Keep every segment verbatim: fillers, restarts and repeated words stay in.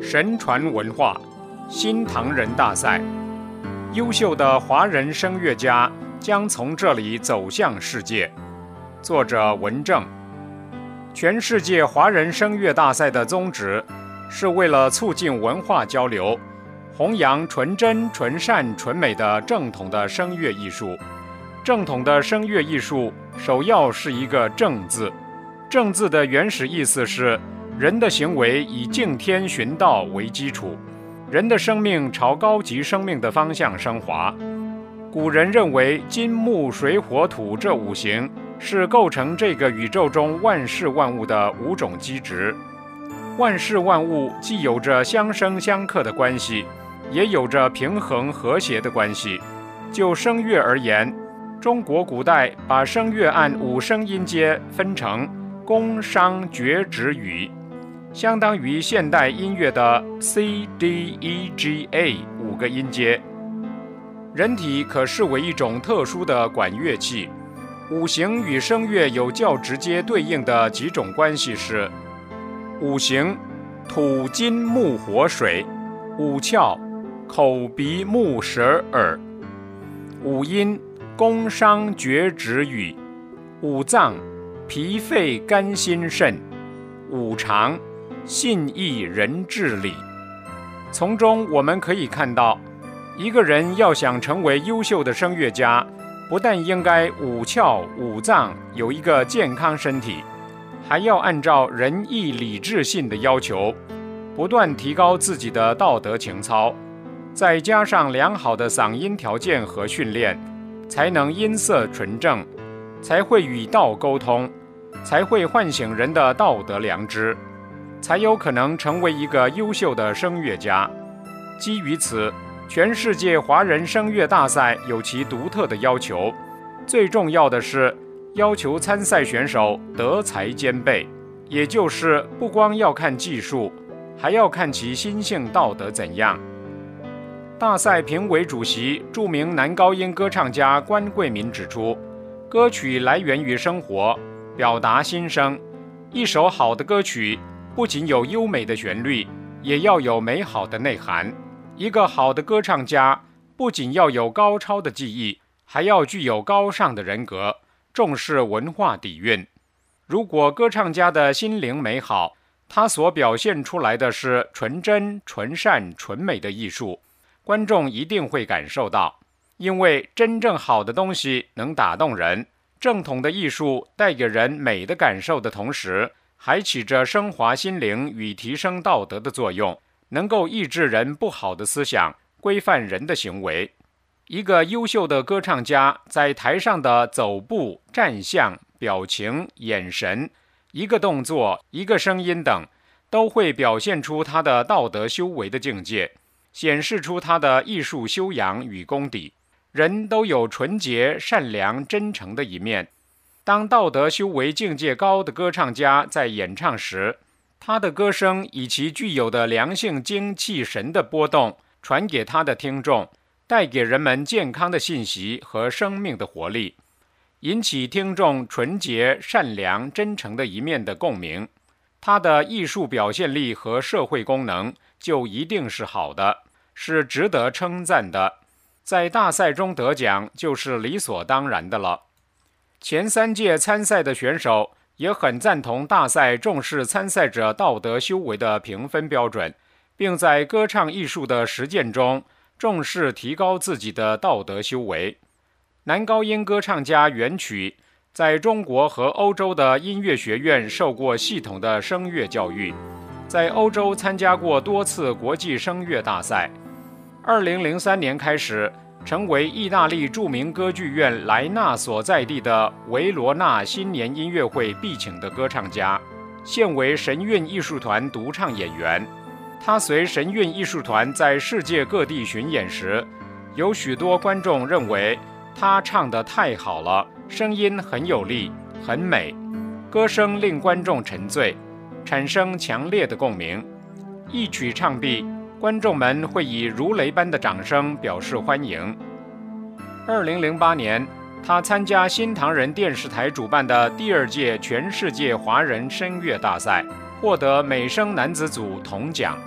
神传文化新唐人大赛，优秀的华人声乐家将从这里走向世界。作者文正。全世界华人声乐大赛的宗旨是为了促进文化交流，弘扬纯真、纯善、纯美的正统的声乐艺术。正统的声乐艺术首要是一个正字，正字的原始意思是人的行为以敬天循道为基础，人的生命朝高级生命的方向升华。古人认为金木水火土这五行是构成这个宇宙中万事万物的五种基质。万事万物既有着相生相克的关系，也有着平衡和谐的关系。就声乐而言，中国古代把声乐按五声音阶分成宫、商、角、徵、羽，相当于现代音乐的 C D E G A 五个音阶。人体可视为一种特殊的管乐器，五行与声乐有较直接对应的几种关系是：五行土、金、木、火、水；五窍口、鼻、目、舌、耳；五音宫、商、角、徵、羽；五脏脾、肺、肝、心、肾；五常信、义、仁、智、礼。从中我们可以看到，一个人要想成为优秀的声乐家，不但应该五窍五脏有一个健康身体，还要按照仁义礼智信的要求，不断提高自己的道德情操，再加上良好的嗓音条件和训练，才能音色纯正，才会与道沟通，才会唤醒人的道德良知，才有可能成为一个优秀的声乐家。基于此，全世界华人声乐大赛有其独特的要求，最重要的是要求参赛选手德才兼备，也就是不光要看技术，还要看其心性道德怎样。大赛评委主席、著名男高音歌唱家关贵民指出，歌曲来源于生活，表达心声。一首好的歌曲不仅有优美的旋律，也要有美好的内涵。一个好的歌唱家不仅要有高超的技艺，还要具有高尚的人格，重视文化底蕴。如果歌唱家的心灵美好，他所表现出来的是纯真、纯善、纯美的艺术，观众一定会感受到。因为真正好的东西能打动人，正统的艺术带给人美的感受的同时，还起着升华心灵与提升道德的作用，能够抑制人不好的思想，规范人的行为。一个优秀的歌唱家在台上的走步、站相、表情、眼神，一个动作、一个声音等，都会表现出他的道德修为的境界，显示出他的艺术修养与功底。人都有纯洁、善良、真诚的一面。当道德修为境界高的歌唱家在演唱时，他的歌声以其具有的良性精气神的波动，传给他的听众，带给人们健康的信息和生命的活力，引起听众纯洁、善良、真诚的一面的共鸣。他的艺术表现力和社会功能就一定是好的，是值得称赞的。在大赛中得奖就是理所当然的了。前三届参赛的选手也很赞同大赛重视参赛者道德修为的评分标准，并在歌唱艺术的实践中重视提高自己的道德修为。男高音歌唱家袁曲在中国和欧洲的音乐学院受过系统的声乐教育，在欧洲参加过多次国际声乐大赛。二零零三年开始，成为意大利著名歌剧院莱纳所在地的维罗纳新年音乐会必请的歌唱家，现为神韵艺术团独唱演员。他随神韵艺术团在世界各地巡演时，有许多观众认为他唱得太好了，声音很有力，很美，歌声令观众沉醉，产生强烈的共鸣。一曲唱毕，观众们会以如雷般的掌声表示欢迎。二零零八年，他参加新唐人电视台主办的第二届全世界华人声乐大赛，获得美声男子组铜奖。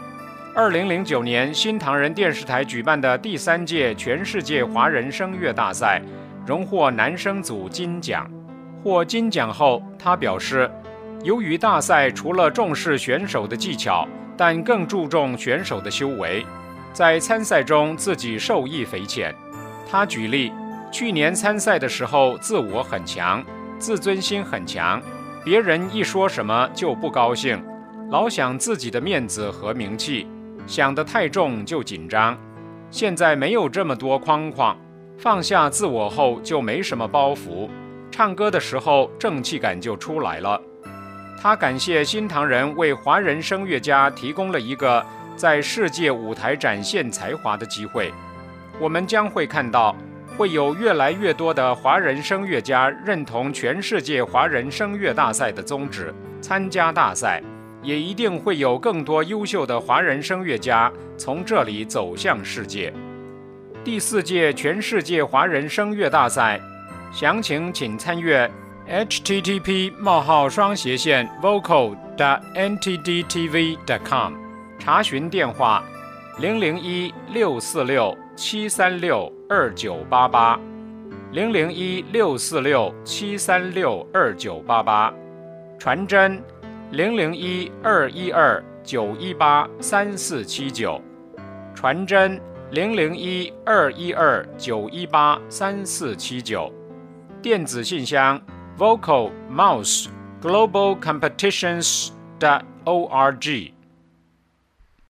二零零九年新唐人电视台举办的第三届全世界华人声乐大赛，荣获男声组金奖。获金奖后，他表示，由于大赛除了重视选手的技巧，但更注重选手的修为，在参赛中自己受益匪浅。他举例，去年参赛的时候自我很强，自尊心很强，别人一说什么就不高兴，老想自己的面子和名气，想得太重就紧张。现在没有这么多框框，放下自我后就没什么包袱，唱歌的时候正气感就出来了。他感谢新唐人为华人声乐家提供了一个在世界舞台展现才华的机会。我们将会看到，会有越来越多的华人声乐家认同全世界华人声乐大赛的宗旨，参加大赛，也一定会有更多优秀的华人声乐家从这里走向世界。第四届全世界华人声乐大赛，详情请参阅 h t t p 冒号双斜线 vocal 点 n t d t v 点 com， 查询电话零零一六四六七三六二九八八零零一六四六七三六二九八八，传真零零一二一二九一八三四七九，传真零零一二一二九一八三四七九，电子信箱 vocal mouse global competitions dot org。